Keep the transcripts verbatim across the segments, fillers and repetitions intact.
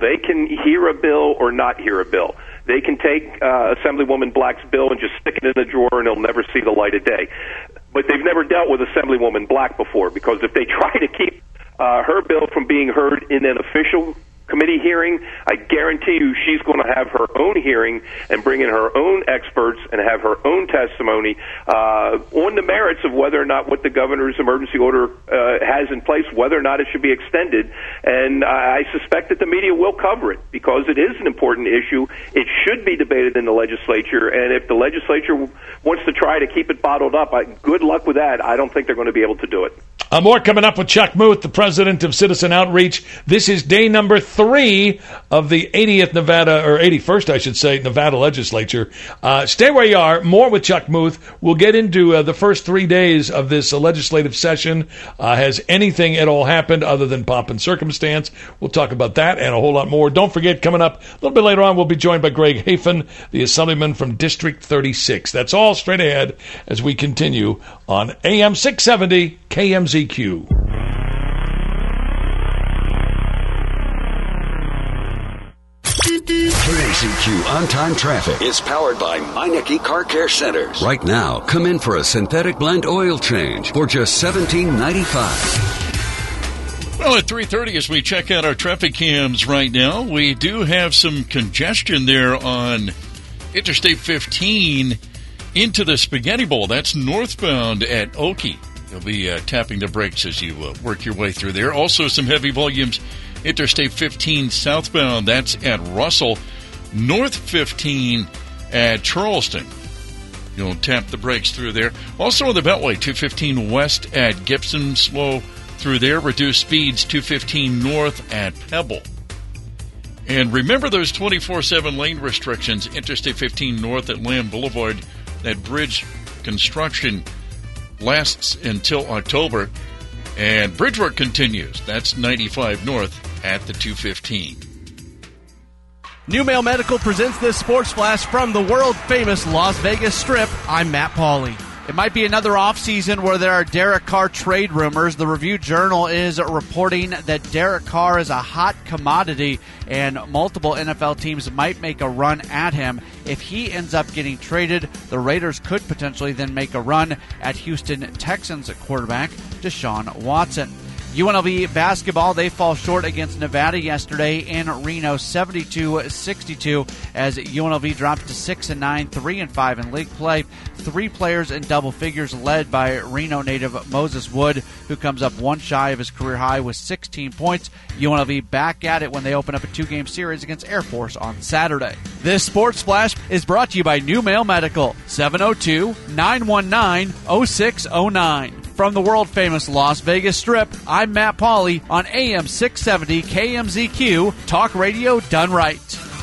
They can hear a bill or not hear a bill. They can take uh, Assemblywoman Black's bill and just stick it in the drawer and it'll never see the light of day. But they've never dealt with Assemblywoman Black before, because if they try to keep uh, her bill from being heard in an official committee hearing, I guarantee you she's going to have her own hearing and bring in her own experts and have her own testimony uh, on the merits of whether or not what the governor's emergency order uh, has in place, whether or not it should be extended. And I suspect that the media will cover it because it is an important issue. It should be debated in the legislature, and if the legislature wants to try to keep it bottled up, I, good luck with that. I don't think they're going to be able to do it. Uh, more coming up with Chuck Muth, the president of Citizen Outreach. This is day number three of the eightieth Nevada, or eighty-first, I should say, Nevada legislature. Uh, stay where you are. More with Chuck Muth. We'll get into uh, the first three days of this uh, legislative session. Uh, has anything at all happened other than pomp and circumstance? We'll talk about that and a whole lot more. Don't forget, coming up a little bit later on, we'll be joined by Greg Hafen, the assemblyman from District thirty-six. That's all straight ahead as we continue on A M six seventy K M Z Q. K M Z Q On-Time Traffic is powered by Meineke Car Care Centers. Right now, come in for a synthetic blend oil change for just seventeen ninety-five. Well, at three thirty, as we check out our traffic cams right now, we do have some congestion there on Interstate fifteen into the Spaghetti Bowl. That's northbound at Okie. You'll be uh, tapping the brakes as you uh, work your way through there. Also, some heavy volumes Interstate fifteen southbound. That's at Russell. North fifteen at Charleston. You'll tap the brakes through there. Also on the Beltway, two fifteen west at Gibson. Slow through there. Reduced speeds, two fifteen north at Pebble. And remember those twenty-four seven lane restrictions. Interstate fifteen north at Lamb Boulevard. That bridge construction lasts until October. And bridge work continues. That's ninety-five north at the two fifteen. New Mail Medical presents this sports flash from the world-famous Las Vegas Strip. I'm Matt Pauley. It might be another offseason where there are Derek Carr trade rumors. The Review-Journal is reporting that Derek Carr is a hot commodity, and multiple N F L teams might make a run at him. If he ends up getting traded, the Raiders could potentially then make a run at Houston Texans quarterback Deshaun Watson. U N L V basketball, they fall short against Nevada yesterday in Reno, seventy-two sixty-two, as U N L V drops to six and nine, three and five in league play. Three players in double figures, led by Reno native Moses Wood, who comes up one shy of his career high with sixteen points. U N L V back at it when they open up a two-game series against Air Force on Saturday. This Sports Flash is brought to you by New Mail Medical, seven oh two, nine one nine, oh six oh nine. From the world-famous Las Vegas Strip, I'm Matt Pauley on A M six seventy K M Z Q, talk radio done right.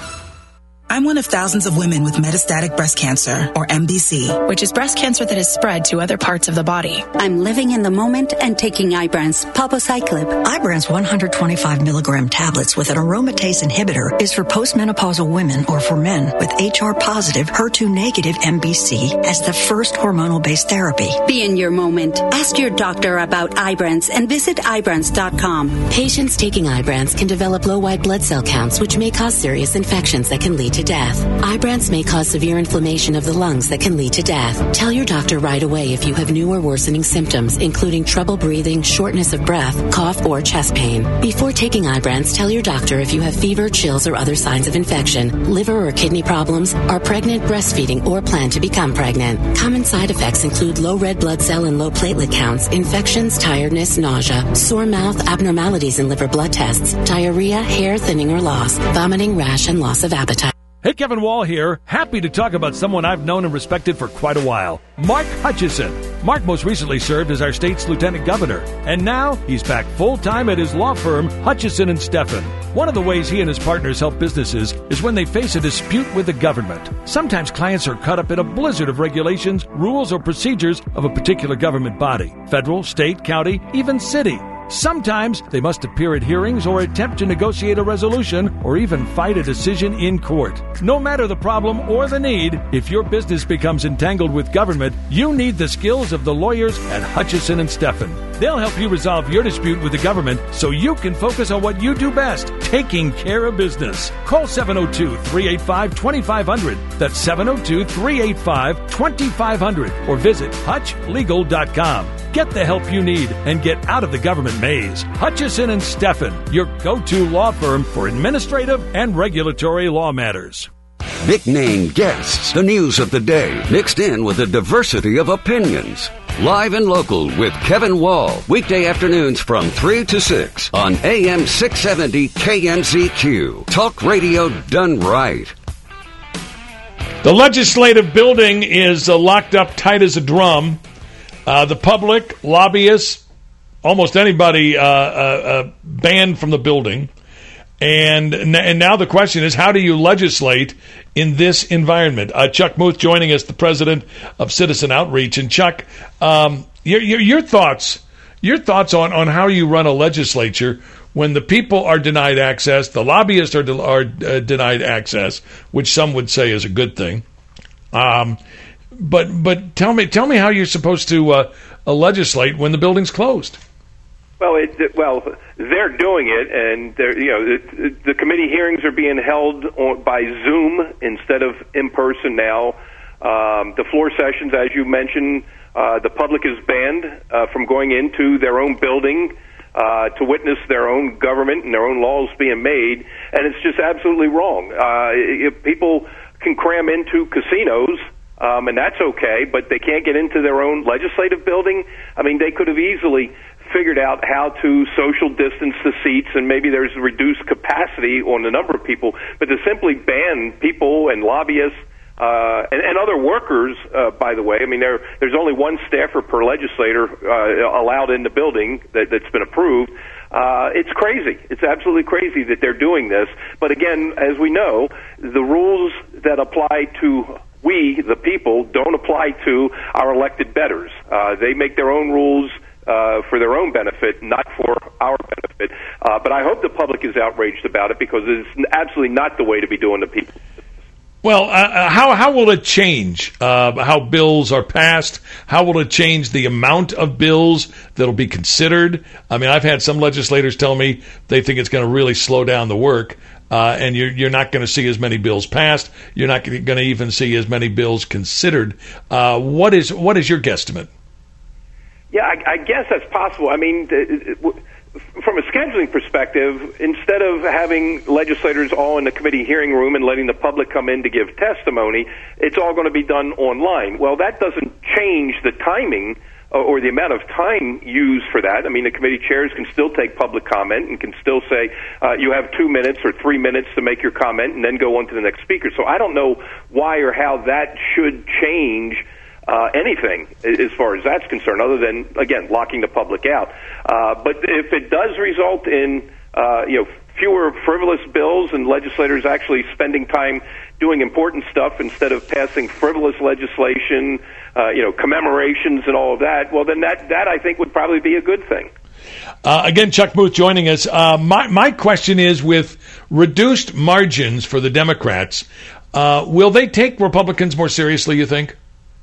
I'm one of thousands of women with metastatic breast cancer, or M B C, which is breast cancer that has spread to other parts of the body. I'm living in the moment and taking Ibrance palbociclib. Ibrance one hundred twenty-five milligram tablets with an aromatase inhibitor is for postmenopausal women or for men with H R-positive, H E R two negative M B C as the first hormonal-based therapy. Be in your moment. Ask your doctor about Ibrance and visit Ibrance dot com. Patients taking Ibrance can develop low white blood cell counts, which may cause serious infections that can lead to death. Ibrance may cause severe inflammation of the lungs that can lead to death. Tell your doctor right away if you have new or worsening symptoms, including trouble breathing, shortness of breath, cough, or chest pain. Before taking Ibrance, tell your doctor if you have fever, chills, or other signs of infection, liver or kidney problems, are pregnant, breastfeeding, or plan to become pregnant. Common side effects include low red blood cell and low platelet counts, infections, tiredness, nausea, sore mouth, abnormalities in liver blood tests, diarrhea, hair thinning or loss, vomiting, rash, and loss of appetite. Hey, Kevin Wall here. Happy to talk about someone I've known and respected for quite a while. Mark Hutchison. Mark most recently served as our state's lieutenant governor, and now he's back full-time at his law firm, Hutchison and Steffen. One of the ways he and his partners help businesses is when they face a dispute with the government. Sometimes clients are caught up in a blizzard of regulations, rules, or procedures of a particular government body, federal, state, county, even city. Sometimes they must appear at hearings or attempt to negotiate a resolution or even fight a decision in court. No matter the problem or the need, if your business becomes entangled with government, you need the skills of the lawyers at Hutchison and Steffen. They'll help you resolve your dispute with the government so you can focus on what you do best, taking care of business. Call seven oh two, three eight five, two five zero zero. That's seven oh two, three eight five, two five zero zero. Or visit hutch legal dot com. Get the help you need and get out of the government maze. Hutchison and Steffen, your go-to law firm for administrative and regulatory law matters. Big name guests, the news of the day, mixed in with a diversity of opinions. Live and local with Kevin Wall, weekday afternoons from three to six on A M six seventy K N Z Q. Talk radio done right. The legislative building is uh, locked up tight as a drum. Uh, the public, lobbyists, almost anybody uh, uh, uh, banned from the building. And and now the question is, how do you legislate in this environment? Uh, Chuck Muth joining us, the president of Citizen Outreach. And Chuck, um, your, your, your thoughts your thoughts on, on how you run a legislature when the people are denied access, the lobbyists are, de- are uh, denied access, which some would say is a good thing. Um, but but tell me tell me how you're supposed to uh, uh, legislate when the building's closed. Well, it, well, they're doing it, and they're, you know, the, the committee hearings are being held on, by Zoom instead of in person now. Um, the floor sessions, as you mentioned, uh, the public is banned uh, from going into their own building uh, to witness their own government and their own laws being made, and it's just absolutely wrong. Uh, if people can cram into casinos, um, and that's okay, but they can't get into their own legislative building. I mean, they could have easily figured out how to social distance the seats, and maybe there's reduced capacity on the number of people, but to simply ban people and lobbyists uh, and, and other workers, uh, by the way, I mean, there, there's only one staffer per legislator uh, allowed in the building that, that's been approved. Uh, it's crazy. It's absolutely crazy that they're doing this. But again, as we know, the rules that apply to we, the people, don't apply to our elected betters. Uh, they make their own rules Uh, for their own benefit, not for our benefit. Uh, but I hope the public is outraged about it, because it's absolutely not the way to be doing to people. Well, uh, how how will it change uh, how bills are passed? How will it change the amount of bills that'll be considered? I mean, I've had some legislators tell me they think it's going to really slow down the work, uh, and you're, you're not going to see as many bills passed. You're not going to even see as many bills considered. Uh, what is what is your guesstimate? Yeah, I, I guess that's possible. I mean, from a scheduling perspective, instead of having legislators all in the committee hearing room and letting the public come in to give testimony, it's all going to be done online. Well, that doesn't change the timing or the amount of time used for that. I mean, the committee chairs can still take public comment and can still say, uh, you have two minutes or three minutes to make your comment and then go on to the next speaker. So I don't know why or how that should change Uh, anything as far as that's concerned, other than, again, locking the public out. Uh, but if it does result in, uh, you know, fewer frivolous bills and legislators actually spending time doing important stuff instead of passing frivolous legislation, uh, you know, commemorations and all of that, well, then that, that I think would probably be a good thing. Uh, again, Chuck Muth joining us. Uh, my, my question is, with reduced margins for the Democrats, uh, will they take Republicans more seriously, you think?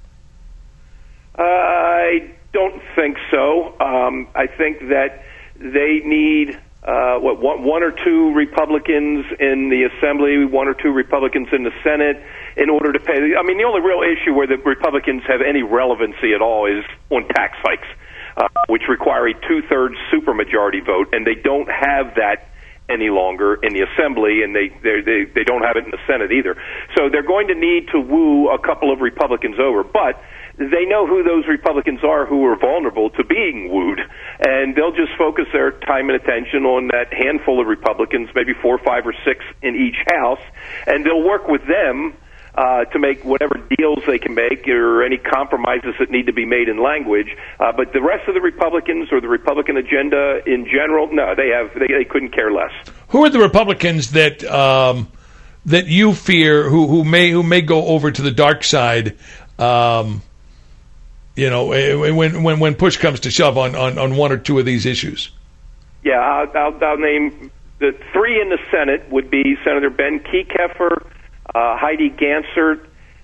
I don't think so. Um, I think that they need uh, what one, one or two Republicans in the Assembly, one or two Republicans in the Senate, in order to pay. I mean, the only real issue where the Republicans have any relevancy at all is on tax hikes, uh, which require a two-thirds supermajority vote, and they don't have that any longer in the Assembly, and they, they they don't have it in the Senate either. So they're going to need to woo a couple of Republicans over, but they know who those Republicans are who are vulnerable to being wooed, and they'll just focus their time and attention on that handful of Republicans, maybe four, five, or six in each house, and they'll work with them uh, to make whatever deals they can make or any compromises that need to be made in language. Uh, but the rest of the Republicans or the Republican agenda in general, no, they have they, they couldn't care less. Who are the Republicans that um, that you fear who who may who may go over to the dark side? Um, You know, when when when push comes to shove on, on, on one or two of these issues? Yeah, I'll, I'll, I'll name the three in the Senate would be Senator Ben Kekeffer, uh, Heidi Gansert,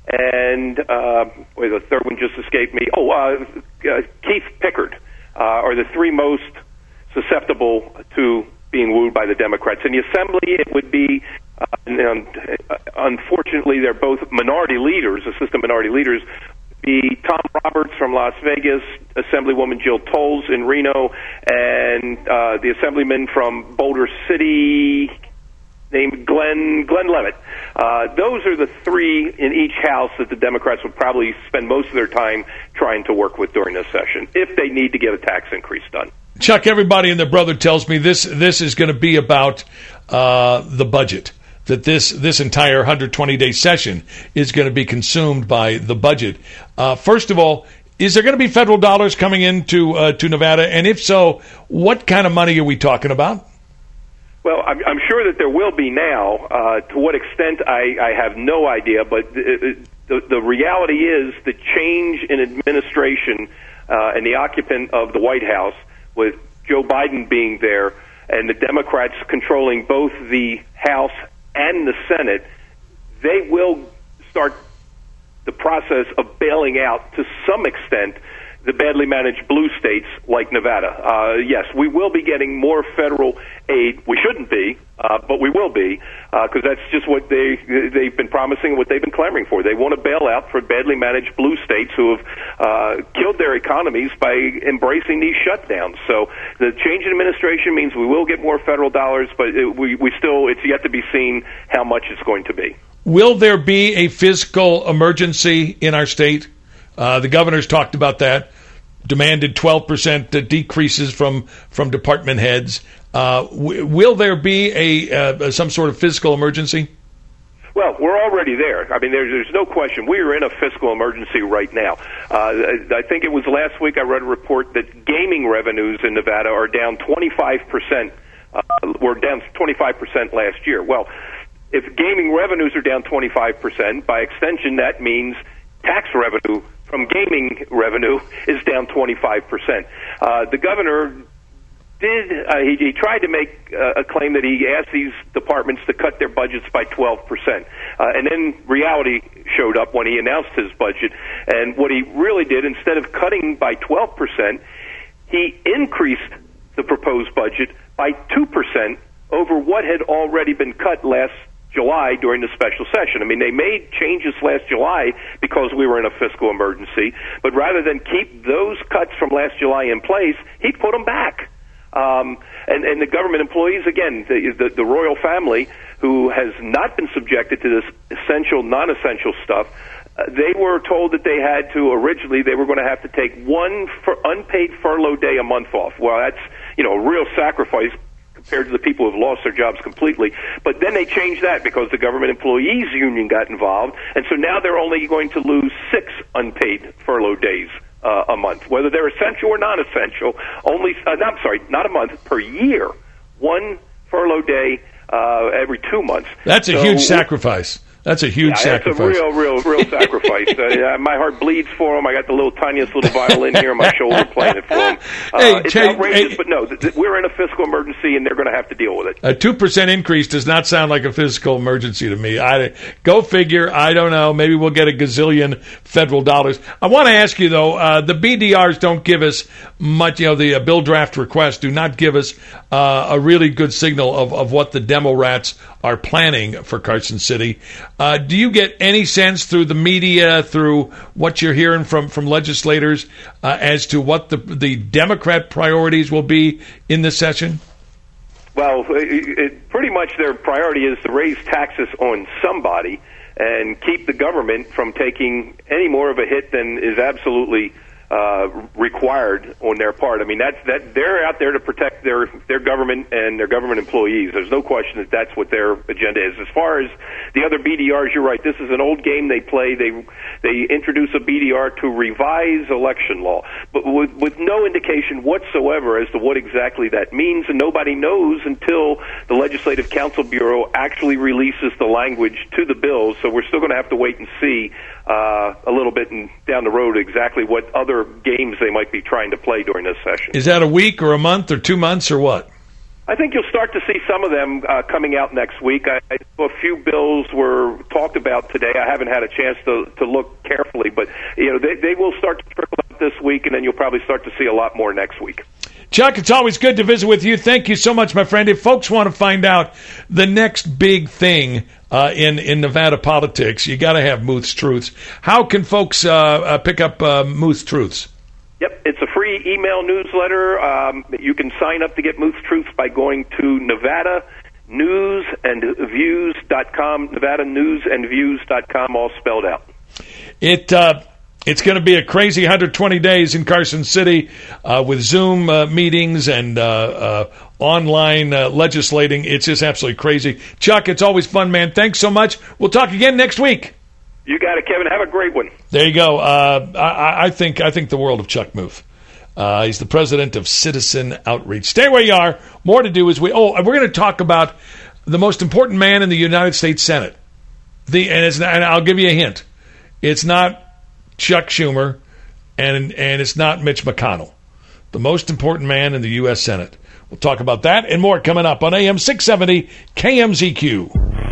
and uh, wait, the third one just escaped me. Oh, uh, uh, Keith Pickard uh, are the three most susceptible to being wooed by the Democrats. In the Assembly, it would be, uh, and, uh, unfortunately, they're both minority leaders, assistant minority leaders, be Tom Roberts from Las Vegas, Assemblywoman Jill Tolles in Reno, and uh, the Assemblyman from Boulder City named Glenn Glenn Levitt. Uh, those are the three in each house that the Democrats would probably spend most of their time trying to work with during this session, if they need to get a tax increase done. Chuck, everybody and their brother tells me this this is going to be about uh, the budget, that this this entire one hundred twenty day session is going to be consumed by the budget. Uh, first of all, is there going to be federal dollars coming into uh, to Nevada? And if so, what kind of money are we talking about? Well, I'm, I'm sure that there will be now. Uh, to what extent, I, I have no idea. But the, the, the reality is the change in administration uh, and the occupant of the White House, with Joe Biden being there and the Democrats controlling both the House and the Senate, they will start the process of bailing out, to some extent, the badly managed blue states like Nevada. Uh, yes, we will be getting more federal aid. We shouldn't be, uh, but we will be, because uh, that's just what they, they've been promising, what they've been clamoring for. They want to bail out for badly managed blue states who have uh, killed their economies by embracing these shutdowns. So the change in administration means we will get more federal dollars, but it, we, we still, it's yet to be seen how much it's going to be. Will there be a fiscal emergency in our state? Uh, the governor's talked about that, demanded twelve percent decreases from, from department heads. Uh, w- will there be a uh, some sort of fiscal emergency? Well, we're already there. I mean, there's, there's no question. We are in a fiscal emergency right now. Uh, I think it was last week I read a report that gaming revenues in Nevada are down twenty-five percent. Uh, were down twenty-five percent last year. Well, if gaming revenues are down twenty-five percent, by extension, that means tax revenue from gaming revenue is down twenty-five percent. Uh, the governor did, uh, he, he tried to make uh, a claim that he asked these departments to cut their budgets by twelve percent. Uh, and then reality showed up when he announced his budget. And what he really did, instead of cutting by twelve percent, he increased the proposed budget by two percent over what had already been cut last July during the special session. I mean, they made changes last July because we were in a fiscal emergency, but rather than keep those cuts from last July in place, he put them back. Um, and, and the government employees, again, the, the, the royal family, who has not been subjected to this essential, non-essential stuff, uh, they were told that they had to, originally, they were going to have to take one for unpaid furlough day a month off. Well, that's, you know, a real sacrifice compared to the people who have lost their jobs completely. But then they changed that because the government employees union got involved, and so now they're only going to lose six unpaid furlough days uh, a month, whether they're essential or non-essential. Only, uh, no, I'm sorry, not a month, per year. One furlough day uh, every two months. That's a so, huge sacrifice. That's a huge yeah, sacrifice. It's a real, real, real sacrifice. Uh, my heart bleeds for them. I got the little tiniest little violin here on my shoulder playing it for them. Uh, hey, it's Jay, outrageous, hey, but no, th- th- we're in a fiscal emergency, and they're going to have to deal with it. A two percent increase does not sound like a fiscal emergency to me. I, go figure. I don't know. Maybe we'll get a gazillion federal dollars. I want to ask you, though, uh, the B D Rs don't give us much, you know, the uh, bill draft requests do not give us uh, a really good signal of, of what the demo rats are planning for Carson City. Uh, do you get any sense through the media, through what you're hearing from, from legislators, uh, as to what the the Democrat priorities will be in this session? Well, it, it, pretty much their priority is to raise taxes on somebody and keep the government from taking any more of a hit than is absolutely uh, required on their part. I mean, that's that they're out there to protect their their government and their government employees. There's no question that that's what their agenda is. As far as the other B D Rs, you're right. This is an old game they play. They they introduce a B D R to revise election law, but with, with no indication whatsoever as to what exactly that means, and nobody knows until the Legislative Counsel Bureau actually releases the language to the bills. So we're still going to have to wait and see uh, a little bit in, down the road exactly what other games they might be trying to play during this session. Is that a week or a month or two months or what? I think you'll start to see some of them uh, coming out next week. I, I, a few bills were talked about today. I haven't had a chance to, to look carefully, but you know they, they will start to trickle out this week, and then you'll probably start to see a lot more next week. Chuck, it's always good to visit with you. Thank you so much, my friend. If folks want to find out the next big thing uh, in, in Nevada politics, you got to have Muth's Truths. How can folks uh, uh, pick up uh, Muth's Truths? Yep, it's a free email newsletter. Um, you can sign up to get Muth's Truths by going to Nevada News and Views dot com, Nevada News and Views dot com, all spelled out. It uh, it's going to be a crazy one hundred twenty days in Carson City uh, with Zoom uh, meetings and uh, uh, online uh, legislating. It's just absolutely crazy. Chuck, it's always fun, man. Thanks so much. We'll talk again next week. You got it, Kevin. Have a great one. There you go. Uh, I, I think I think the world of Chuck Muth. Uh, he's the president of Citizen Outreach. Stay where you are. More to do as we. Oh, we're going to talk about the most important man in the United States Senate. The and, it's, and I'll give you a hint. It's not Chuck Schumer, and and it's not Mitch McConnell. The most important man in the U S Senate. We'll talk about that and more coming up on A M six seventy K M Z Q.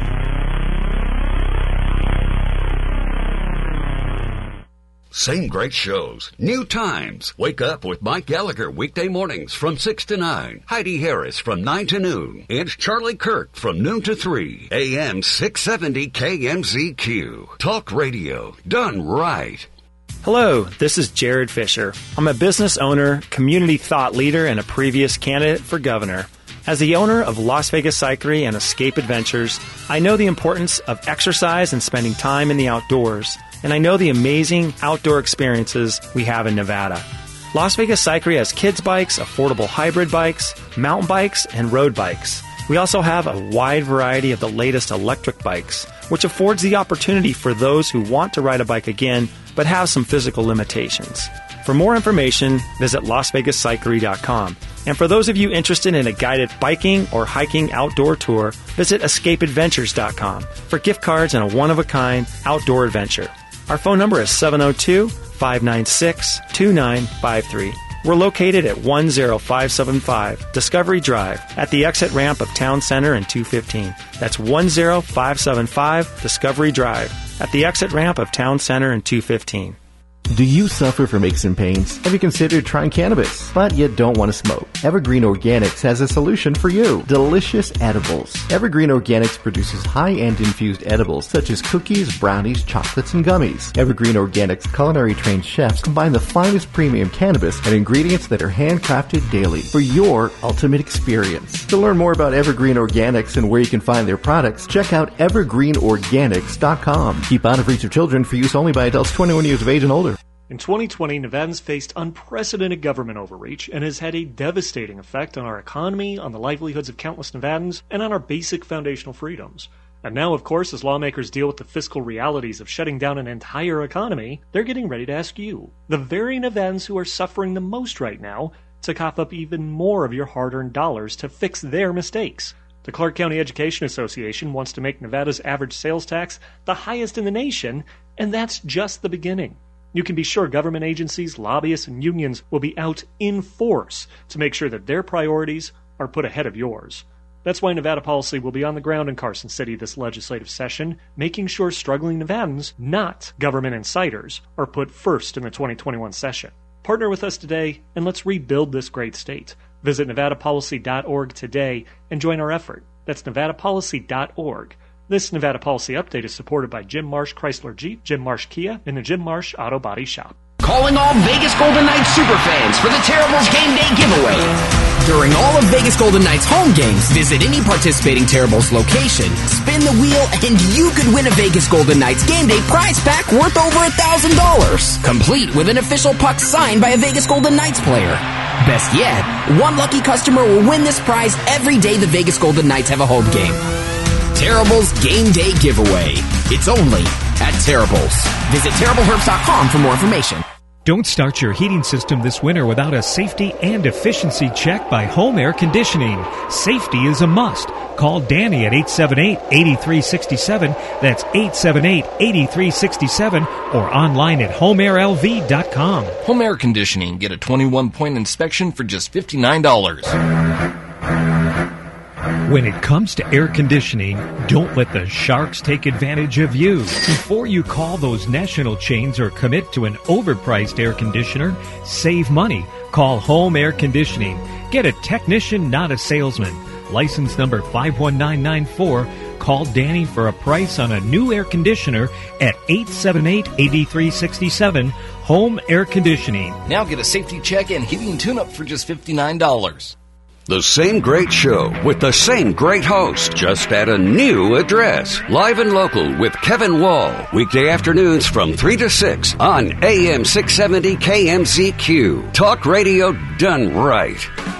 Same great shows, new times. Wake up with Mike Gallagher weekday mornings from six to nine. Heidi Harris from nine to noon. And Charlie Kirk from noon to three. A M six seventy K M Z Q. Talk radio done right. Hello, this is Jared Fisher. I'm a business owner, community thought leader, and a previous candidate for governor. As the owner of Las Vegas Cyclery and Escape Adventures, I know the importance of exercise and spending time in the outdoors. And I know the amazing outdoor experiences we have in Nevada. Las Vegas Cyclery has kids bikes, affordable hybrid bikes, mountain bikes, and road bikes. We also have a wide variety of the latest electric bikes, which affords the opportunity for those who want to ride a bike again, but have some physical limitations. For more information, visit las vegas cyclery dot com. And for those of you interested in a guided biking or hiking outdoor tour, visit escape adventures dot com for gift cards and a one-of-a-kind outdoor adventure. Our phone number is seven oh two, five nine six, two nine five three. We're located at one oh five seven five Discovery Drive at the exit ramp of Town Center and two fifteen. That's one oh five seven five Discovery Drive at the exit ramp of Town Center and two fifteen. Do you suffer from aches and pains? Have you considered trying cannabis, but yet don't want to smoke? Evergreen Organics has a solution for you. Delicious edibles. Evergreen Organics produces high-end infused edibles such as cookies, brownies, chocolates, and gummies. Evergreen Organics culinary-trained chefs combine the finest premium cannabis and ingredients that are handcrafted daily for your ultimate experience. To learn more about Evergreen Organics and where you can find their products, check out evergreen organics dot com. Keep out of reach of children for use only by adults twenty-one years of age and older. In twenty twenty, Nevadans faced unprecedented government overreach and has had a devastating effect on our economy, on the livelihoods of countless Nevadans, and on our basic foundational freedoms. And now, of course, as lawmakers deal with the fiscal realities of shutting down an entire economy, they're getting ready to ask you, the very Nevadans who are suffering the most right now, to cough up even more of your hard-earned dollars to fix their mistakes. The Clark County Education Association wants to make Nevada's average sales tax the highest in the nation, and that's just the beginning. You can be sure government agencies, lobbyists, and unions will be out in force to make sure that their priorities are put ahead of yours. That's why Nevada Policy will be on the ground in Carson City this legislative session, making sure struggling Nevadans, not government insiders, are put first in the twenty twenty-one session. Partner with us today, and let's rebuild this great state. Visit nevada policy dot org today and join our effort. That's nevada policy dot org. This Nevada Policy Update is supported by Jim Marsh Chrysler Jeep, Jim Marsh Kia, and the Jim Marsh Auto Body Shop. Calling all Vegas Golden Knights superfans for the Terribles Game Day giveaway. During all of Vegas Golden Knights home games, visit any participating Terribles location, spin the wheel, and you could win a Vegas Golden Knights Game Day prize pack worth over one thousand dollars. Complete with an official puck signed by a Vegas Golden Knights player. Best yet, one lucky customer will win this prize every day the Vegas Golden Knights have a home game. Terribles Game Day Giveaway. It's only at Terribles. Visit terrible herbs dot com for more information. Don't start your heating system this winter without a safety and efficiency check by Home Air Conditioning. Safety is a must. Call Danny at eight seven eight, eight three six seven. That's eight seven eight, eight three six seven or online at home air l v dot com. Home Air Conditioning. Get a twenty-one point inspection for just fifty-nine dollars. When it comes to air conditioning, don't let the sharks take advantage of you. Before you call those national chains or commit to an overpriced air conditioner, save money. Call Home Air Conditioning. Get a technician, not a salesman. License number five one nine nine four. Call Danny for a price on a new air conditioner at eight seven eight, eight three six seven. Home Air Conditioning. Now get a safety check and heating tune-up for just fifty-nine dollars. The same great show with the same great host, just at a new address. Live and Local with Kevin Wall. Weekday afternoons from three to six on A M six seventy K M Z Q. Talk radio done right.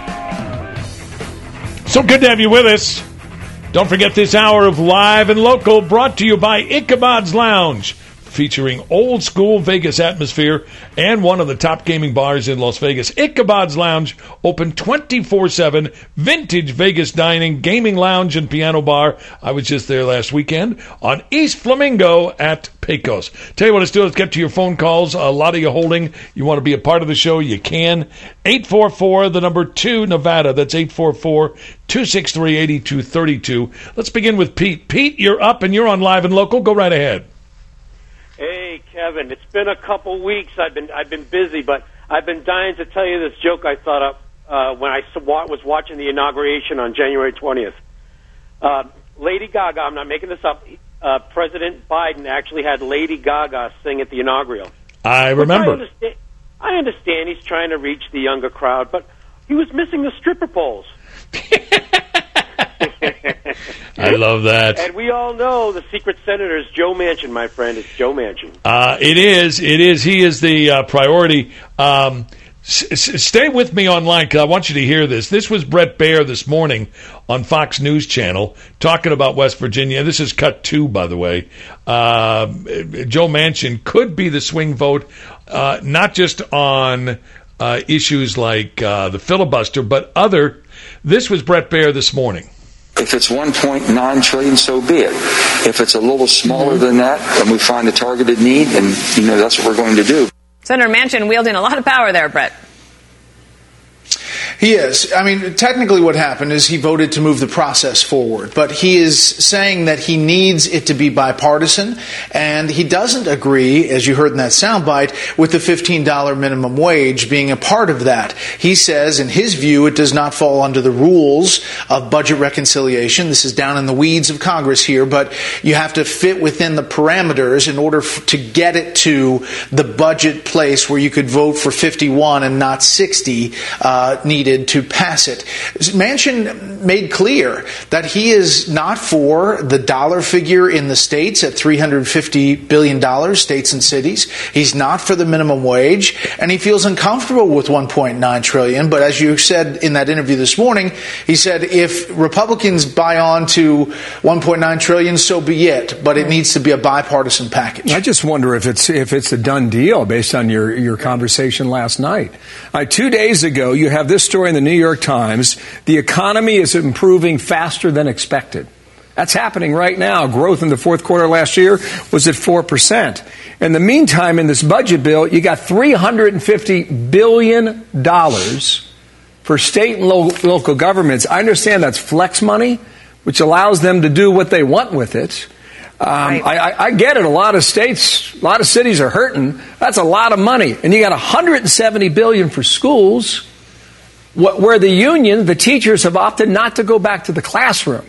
So good to have you with us. Don't forget this hour of Live and Local brought to you by Ichabod's Lounge, featuring old school Vegas atmosphere and one of the top gaming bars in Las Vegas. Ichabod's Lounge, open twenty-four seven, vintage Vegas dining, gaming lounge, and piano bar. I was just there last weekend on East Flamingo at Pecos. Tell you what, let's do. Let's get to your phone calls. A lot of you holding. You want to be a part of the show, you can. eight four four, the number two, Nevada. That's eight four four, two six three, eight two three two. Let's begin with Pete. Pete, you're up and you're on Live and Local. Go right ahead. Hey, Kevin, it's been a couple weeks. I've been I've been busy, but I've been dying to tell you this joke I thought up uh, when I was watching the inauguration on January twentieth. Uh, Lady Gaga, I'm not making this up, uh, President Biden actually had Lady Gaga sing at the inaugural. I remember. I understand, I understand he's trying to reach the younger crowd, but he was missing the stripper poles. I love that. And we all know the secret senator is Joe Manchin, my friend. It's Joe Manchin. Uh, it is. It is. He is the uh, priority. Um, s- s- stay with me online because I want you to hear this. This was Brett Baer this morning on Fox News Channel talking about West Virginia. This is cut two, by the way. Uh, Joe Manchin could be the swing vote, uh, not just on uh, issues like uh, the filibuster, but other. This was Brett Baer this morning. If it's one point nine trillion dollars, so be it. If it's a little smaller than that, then we find a targeted need, and you know that's what we're going to do. Senator Manchin wielding a lot of power there, Brett. He is. I mean, technically what happened is he voted to move the process forward, but he is saying that he needs it to be bipartisan, and he doesn't agree, as you heard in that soundbite, with the fifteen dollars minimum wage being a part of that. He says, in his view, it does not fall under the rules of budget reconciliation. This is down in the weeds of Congress here, but you have to fit within the parameters in order f- to get it to the budget place where you could vote for fifty-one and not sixty uh, needed to pass it. Manchin made clear that he is not for the dollar figure in the states at three hundred fifty billion dollars, states and cities. He's not for the minimum wage, and he feels uncomfortable with one point nine trillion dollars. But as you said in that interview this morning, he said if Republicans buy on to one point nine trillion dollars, so be it, but it needs to be a bipartisan package. I just wonder if it's if it's a done deal based on your, your conversation last night. Uh, two days ago, you have this story in the New York Times. The economy is improving faster than expected. That's happening right now. Growth in the fourth quarter last year was at four percent. In the meantime, in this budget bill, you got three hundred fifty billion dollars for state and lo- local governments. I understand that's flex money, which allows them to do what they want with it. Um, right. I, I, I get it. A lot of states, a lot of cities are hurting. That's a lot of money. And you got one hundred seventy billion dollars for schools, where the union, the teachers have opted not to go back to the classroom.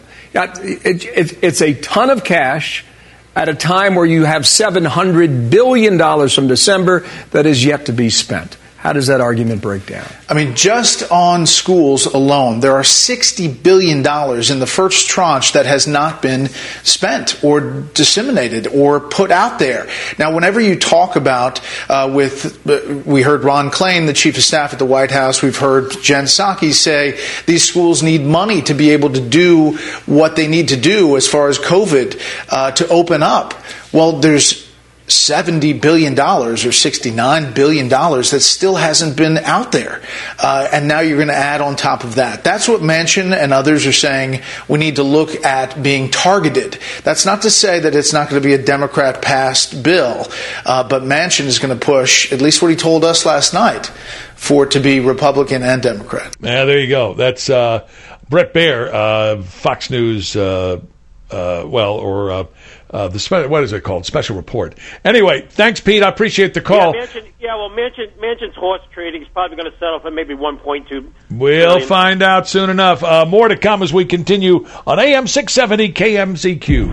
It, it, it's a ton of cash at a time where you have seven hundred billion dollars from December that is yet to be spent. How does that argument break down? I mean, just on schools alone, there are sixty billion dollars in the first tranche that has not been spent or disseminated or put out there. Now, whenever you talk about uh, with, uh, we heard Ron Klain, the chief of staff at the White House, we've heard Jen Psaki say these schools need money to be able to do what they need to do as far as COVID uh, to open up. Well, there's seventy billion dollars or sixty-nine billion dollars that still hasn't been out there. Uh, and now you're going to add on top of that. That's what Manchin and others are saying we need to look at being targeted. That's not to say that it's not going to be a Democrat-passed bill, uh, but Manchin is going to push, at least what he told us last night, for it to be Republican and Democrat. Yeah, there you go. That's uh, Brett Baer, uh, Fox News, uh, uh, well, or uh, uh, the spe- what is it called? Special report. Anyway, thanks, Pete. I appreciate the call. Yeah, Manchin, yeah well, Manchin, Manchin's horse trading is probably going to settle for maybe one point two. We'll billion. find out soon enough. Uh, more to come as we continue on A M six seventy K M Z Q.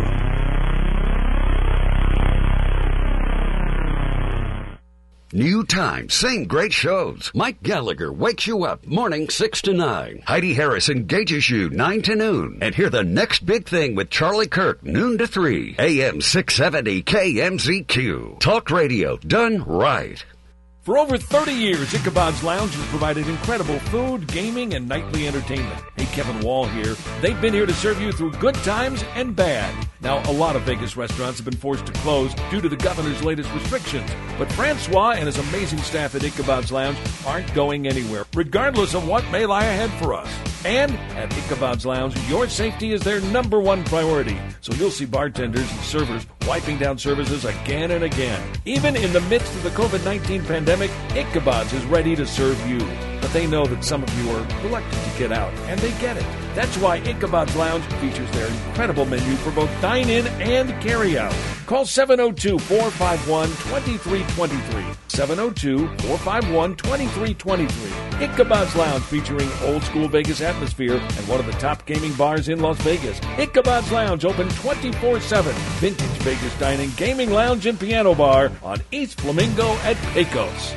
New time, same great shows. Mike Gallagher wakes you up morning six to nine. Heidi Harris engages you nine to noon. And hear the next big thing with Charlie Kirk noon to three. A M six seventy K M Z Q. Talk radio done right. For over thirty years, Ichabod's Lounge has provided incredible food, gaming, and nightly entertainment. Hey, Kevin Wall here. They've been here to serve you through good times and bad. Now, a lot of Vegas restaurants have been forced to close due to the governor's latest restrictions. But Francois and his amazing staff at Ichabod's Lounge aren't going anywhere, regardless of what may lie ahead for us. And at Ichabod's Lounge, your safety is their number one priority. So you'll see bartenders and servers wiping down services again and again. Even in the midst of the covid nineteen pandemic, Ichabod's is ready to serve you. But they know that some of you are reluctant to get out, and they get it. That's why Ichabod's Lounge features their incredible menu for both dine-in and carry-out. Call seven oh two, four five one, two three two three. seven oh two, four five one, two three two three. Ichabod's Lounge, featuring old-school Vegas atmosphere and one of the top gaming bars in Las Vegas. Ichabod's Lounge, open twenty-four seven. Vintage Vegas dining, gaming lounge, and piano bar on East Flamingo at Pecos.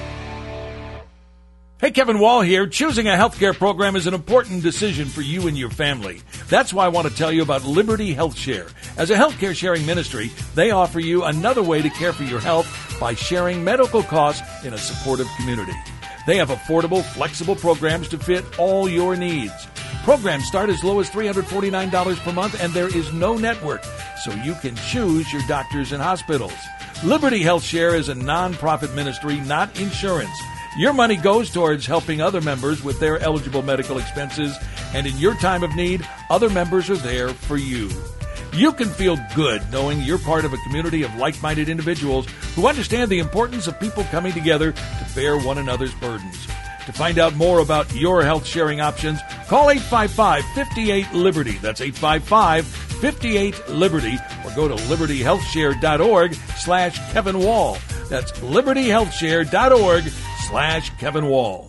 Hey, Kevin Wall here. Choosing a healthcare program is an important decision for you and your family. That's why I want to tell you about Liberty Health Share. As a healthcare sharing ministry, they offer you another way to care for your health by sharing medical costs in a supportive community. They have affordable, flexible programs to fit all your needs. Programs start as low as three hundred forty-nine dollars per month, and there is no network, so you can choose your doctors and hospitals. Liberty Health Share is a non-profit ministry, not insurance. Your money goes towards helping other members with their eligible medical expenses, and in your time of need, other members are there for you. You can feel good knowing you're part of a community of like-minded individuals who understand the importance of people coming together to bear one another's burdens. To find out more about your health sharing options, call eight five five, five eight, Liberty. That's eight five five, five eight, Liberty. Or go to liberty health share dot org slash Kevin Wall. That's liberty health share dot org slash Kevin Wall.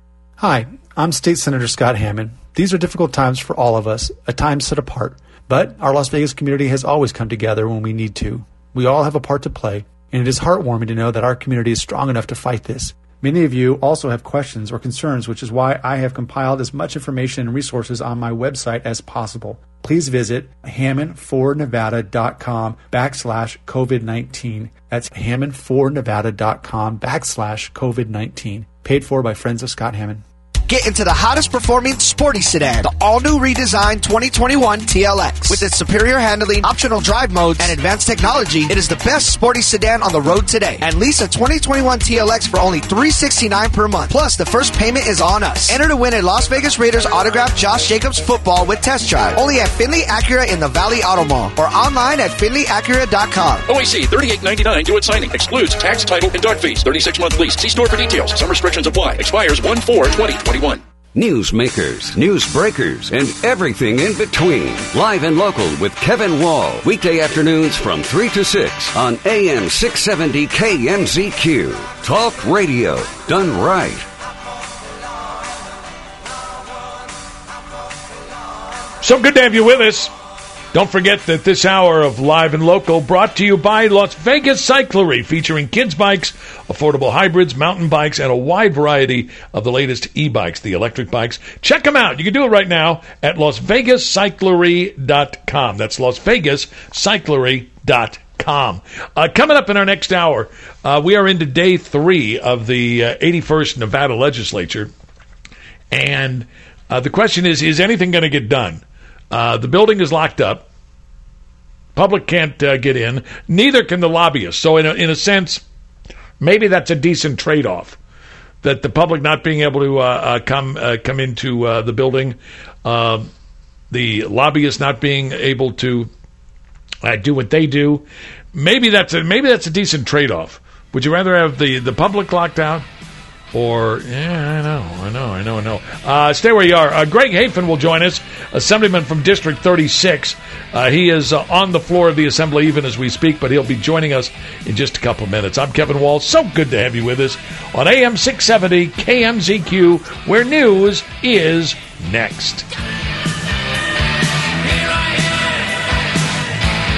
Hi, I'm State Senator Scott Hammond. These are difficult times for all of us, a time set apart. But our Las Vegas community has always come together when we need to. We all have a part to play, and it is heartwarming to know that our community is strong enough to fight this. Many of you also have questions or concerns, which is why I have compiled as much information and resources on my website as possible. Please visit hammond for nevada dot com backslash COVID nineteen. That's hammond for nevada dot com backslash COVID nineteen. Paid for by Friends of Scott Hammond. Get into the hottest performing sporty sedan, the all-new redesigned twenty twenty-one T L X. With its superior handling, optional drive modes, and advanced technology, it is the best sporty sedan on the road today. And lease a twenty twenty-one T L X for only three hundred sixty-nine dollars per month. Plus, the first payment is on us. Enter to win a Las Vegas Raiders autographed Josh Jacobs football with test drive. Only at Finley Acura in the Valley Auto Mall or online at finley acura dot com. O A C thirty-eight ninety-nine due at signing. Excludes tax, title, and dock fees. thirty-six month lease. See store for details. Some restrictions apply. Expires one four twenty twenty-one. Newsmakers, news breakers, and everything in between. Live and local with Kevin Wall. Weekday afternoons from three to six on A M six seventy K M Z Q. Talk radio done right. So good to have you with us. Don't forget that this hour of Live and Local brought to you by Las Vegas Cyclery, featuring kids' bikes, affordable hybrids, mountain bikes, and a wide variety of the latest e-bikes, the electric bikes. Check them out. You can do it right now at las vegas cyclery dot com. That's las vegas cyclery dot com. Uh, coming up in our next hour, uh, we are into day three of the uh, eighty-first Nevada legislature. And uh, the question is, is anything going to get done? Uh, the building is locked up. Public can't uh, get in. Neither can the lobbyists. So in a, in a sense, maybe that's a decent trade-off, that the public not being able to uh, uh, come uh, come into uh, the building, uh, the lobbyists not being able to uh, do what they do. Maybe that's a maybe that's a decent trade-off. Would you rather have the, the public locked out Or, yeah, I know, I know, I know, I know. Uh, stay where you are. Uh, Greg Hafen will join us, Assemblyman from District thirty-six. Uh, he is uh, on the floor of the Assembly even as we speak, but he'll be joining us in just a couple of minutes. I'm Kevin Wall. So good to have you with us on A M six seventy K M Z Q, where news is next.